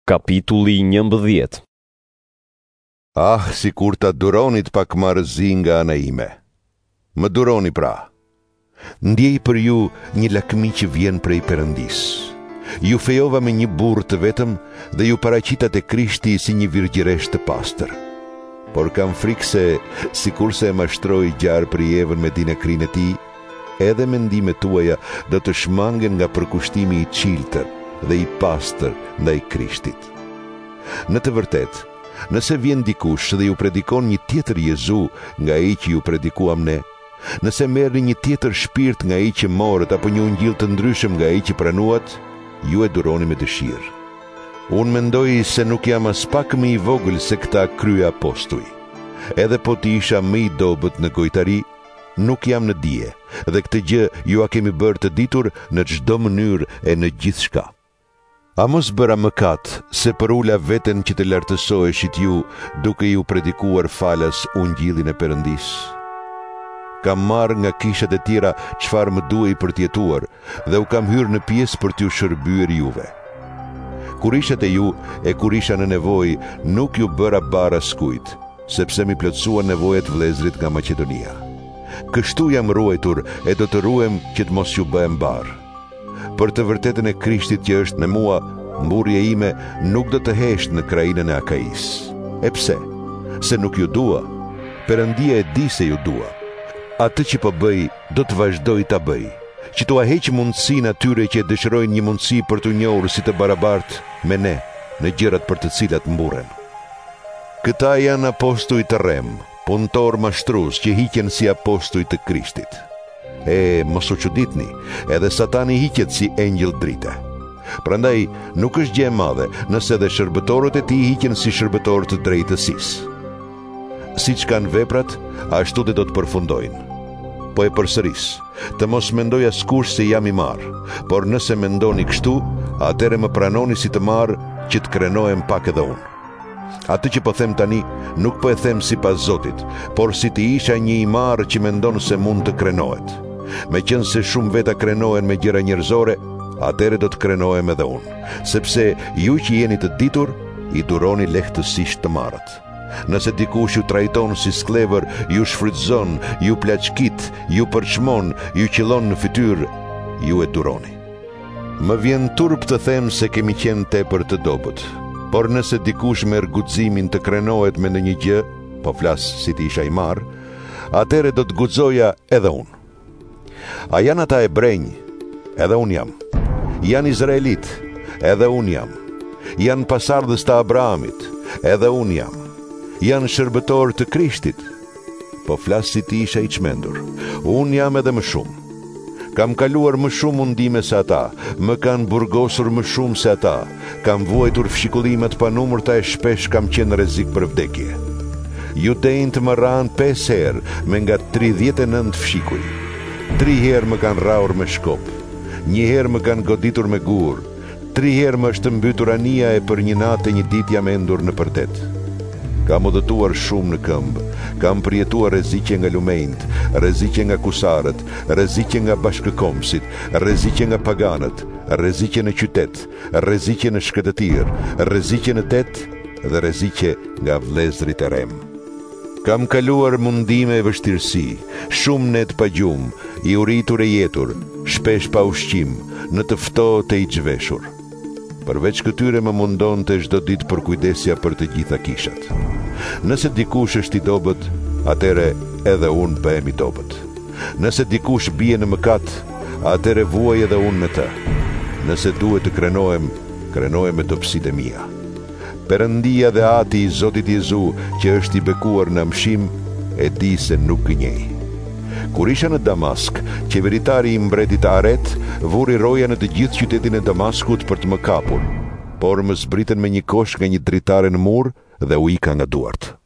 Kapitulli 11. Si kur ta duronit pak marrëzi nga ana ime. Më duroni pra. Ndjej për ju një lakmi që vjen prej Perëndis. Ju fejova me një burr të vetëm dhe ju paraqitat e Krishti si një virgjëresh të pastër. Por kam frikë se, sikurse e mashtroi gjarë për Evën me dinekrinë e tij, edhe mendimet tuaja do të shmangen nga përkushtimi i çiltër dhe i pastër ndaj Krishtit. Në të vërtetë, nëse vjen dikush dhe ju predikon një tjetër Jezu nga ai që ju predikuam ne, nëse merrni një tjetër shpirt nga ai që morët apo një ungjill të ndryshëm nga ai që pranuat, ju e duroni me dëshirë. Unë mendoj se nuk jam as pak më i vogël se këta krye apostuj. Edhe po të isha më i dobët në gojtari, nuk jam në dije, dhe këtë gjë ju a kemi bërë të ditur në çdo mënyrë e në gjithçka. A mos bëra mëkat se përula veten që të lartësoheshit ju duke ju predikuar falas ungjillin e Perëndis? Kam marrë nga kishat e tjera çfarë më duhej për të jetuar dhe u kam hyrë në pjesë për t'ju shërbyer juve. Kur ishat e ju e kur isha në nevojë, nuk ju bëra bara skujt, sepse mi plotësuan nevojat vëllezrit nga Maqedonia. Kështu jam ruajtur e do të ruhem që të mos ju bëhem barë. Për të vërtetën e Krishtit që është në mua, mburrja ime nuk do të hesht në krainën e Akais. E pse? Se nuk ju dua. Perëndia e di se ju dua. Atë që po bëj, do të vazhdoj ta bëj, që t'ua heq mundësinë atyre që dëshirojnë një mundësi për t'u njohur si të barabartë me ne në gjërat për të cilat mburren. Këta janë apostujt të rrem, punëtor mashtrues që hiqen si apostujt të Krishtit. Mos u çuditni, edhe Satani hiqet si engjëll drite. Prandaj nuk është gjë e madhe nëse edhe shërbëtorët e tij hiqen si shërbëtorë të drejtësisë. Siç kanë veprat, ashtu dhe do të përfundojnë. Po e përsëris, të mos mendoj askush se jam i marr, por nëse mendoni kështu, atëherë më pranoni si të marr që të krenohem pak edhe unë. Atë që po them tani, nuk po e them sipas Zotit, por si të isha një i marr që mendon se mund të krenohet. Meqense shumë veta krenohen me gjëra njerëzore, atëherë do të krenohem edhe unë, sepse ju që jeni të ditur, i duroni lehtësisht të marrët. Nëse dikush ju trajton si sklever, ju shfrytëzon, ju plaçkit, ju përçmon, ju qillon në fytyrë, ju e duroni. Më vjen turp të them se kemi qenë tepër të dobët, por nëse dikush merr guximin të krenohet me ndonjë gjë, po flas si të isha i marr, atëherë do të guxoja edhe unë. A janë ata ebrenj? Edhe unë jam. Janë izraelit? Edhe unë jam. Janë pasardhës të Abrahamit? Edhe unë jam. Janë shërbëtor të Krishtit? Po flas si ti isha i çmendur. Unë jam edhe më shumë. Kam kaluar më shumë undime se ata, më kanë burgosur më shumë se ata, kam vuajtur fshikullimet pa numërta e shpesh kam qenë rrezik për vdekje. Ju denë të më ranë 5 herë me nga 39 fshikuj. 3 herë më kanë rrahur me shkop, 1 herë më kanë goditur me gur, 3 herë më është mbytur ania e për një natë e një ditë jam endur në përtet. Kam udhëtuar shumë në këmbë, kam përjetuar rreziqe nga lumenjt, rreziqe nga kusarët, rreziqe nga bashkëkombësit, rreziqe nga paganët, rreziqe në qytet, rreziqe në shkëtetir, rreziqe në det dhe rreziqe nga vëllezërit e rem. Kam kaluar mundime e vështirësi, shumë net pa gjumë, i uritur e jetur, shpesh pa ushqim, në të ftohtë e i zhveshur. Përveç këtyre më mundon të çdo ditë përkujdesja për të gjitha kishat. Nëse dikush është i dobët, atëre edhe unë bëhem i dobët. Nëse dikush bie në mëkat, atëre vuaj edhe unë me të. Nëse duhet të krenohem, krenohem me dobësitë e mia. Perëndia dhe Ati i Zotit Jezu, që është i bekuar në mshim, e di se nuk gënjej. Kur isha në Damask, qeveritari i mbretit Aret vuri roja në të gjithë qytetin e Damaskut për të më kapur, por më zbritën me një kosh nga një dritare në mur dhe u ika nga duart.